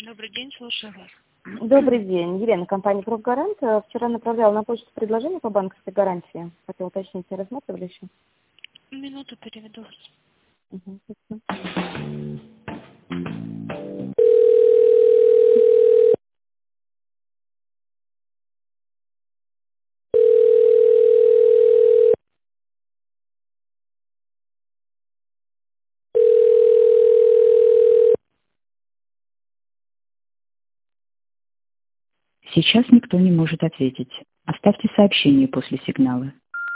Добрый день, слушаю вас. Добрый день. Елена, компания «Профгарант». Вчера направляла на почту предложение по банковской гарантии. Хотела уточнить, не рассматривали еще? Минуту переведу вас. Мгм, спасибо. Сейчас никто не может ответить. Оставьте сообщение после сигнала.